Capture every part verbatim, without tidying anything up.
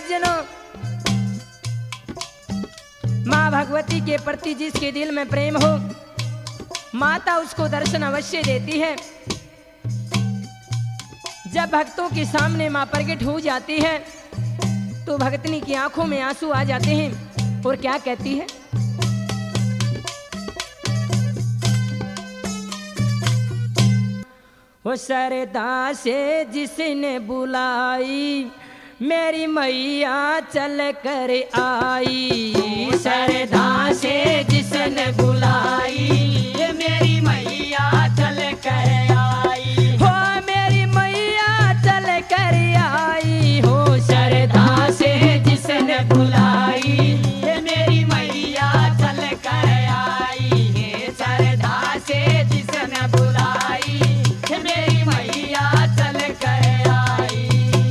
सज्जनों, माँ भगवती के प्रति जिसके दिल में प्रेम हो, माता उसको दर्शन अवश्य देती है। जब भक्तों के सामने माँ प्रकट हो जाती है तो भक्तनी की आंखों में आंसू आ जाते हैं और क्या कहती है, वो सरदा से जिसने बुलाई मेरी मैया चल कर आई। सरदा से जिसने बुलाई मेरी मैया चल कर आई। हो मेरी मैया चल कर आई। हो सरदा से जिसने बुलाई मेरी मैया चल कर आई। सरदा से जिसने बुलाई मेरी मैया चल कर आई।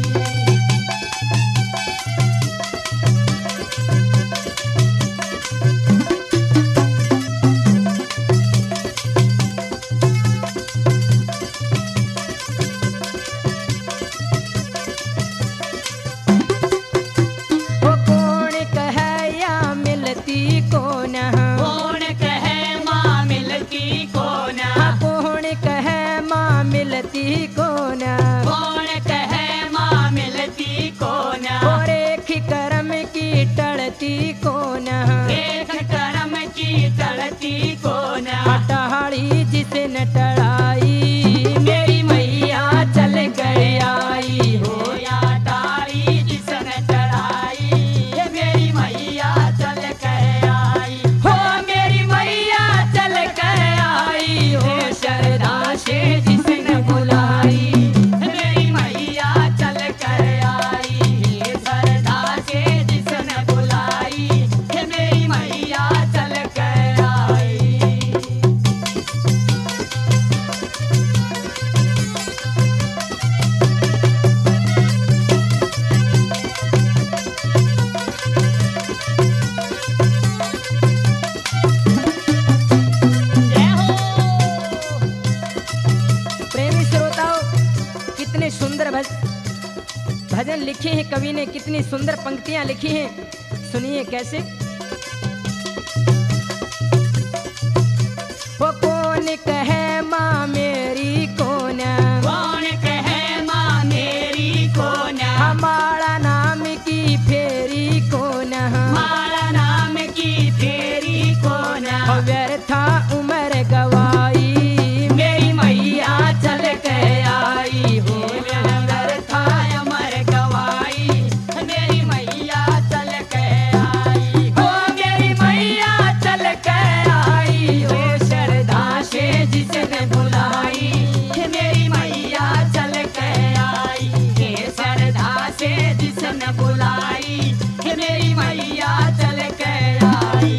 वो कौन कहे या मिलती कौन है, कौन कहे माँ मिलती कौन। कौन कहे माँ मिलती कौन, कौन कहे माँ मिलती कौन। और एक कर्म की टलती कौन, एक कर्म की टलती कौन। टहाड़ी जिसने टड़ाई मेरी मैया चल कर आई। हो हो या टारी जिसने चढ़ाई मेरी मैया चल कर आई। हो मेरी मैया चल कर आई। हो शरदा से जिसने बुलाई मेरी मैया चल कर आई। सरदा से जिसने बुलाई मेरी मैया चल कर आई। जय हो। प्रेमी श्रोताओं, कितने सुंदर भज, भजन लिखे हैं कवि ने, कितनी सुंदर पंक्तियां लिखी हैं। सुनिए कैसे, वो कौन कहे माँ मेरी कौन, कौन कहे माँ मेरी कौन। हमारा नाम की फेरी कौन, मारा नाम की फेरी कौन। और व्यर्था उम्र गवाई मेरी मैया चल कर आई। हो व्यर्था अमर गवाई मेरी मैया चल कर आई। हो मेरी मैया चल कर आई। हो शरदा से जिसने बुलाई मेरी मैया चल कर आई। सरदा से जिसने बुलाई मेरी मैया चल कर आई।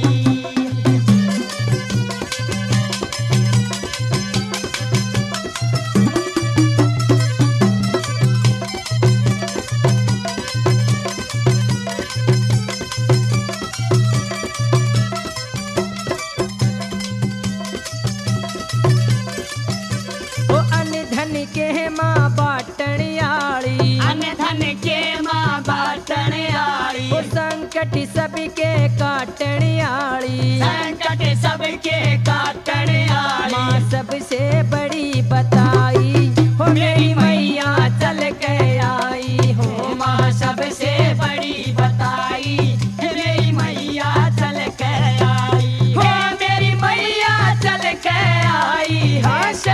वो अन्य धन के माँ बाटन आड़ी, अन्न धन के माँ बाटन आई। वो संकट सबके काटन आड़ी, संकट सबके काटन आई। माँ सबसे बड़ी बताई। हो मेरी मैया चल कर आई। हो माँ सबसे बड़ी बताई मेरी मैया चल कर आई। हो मेरी मैया चल कर आई। हाँ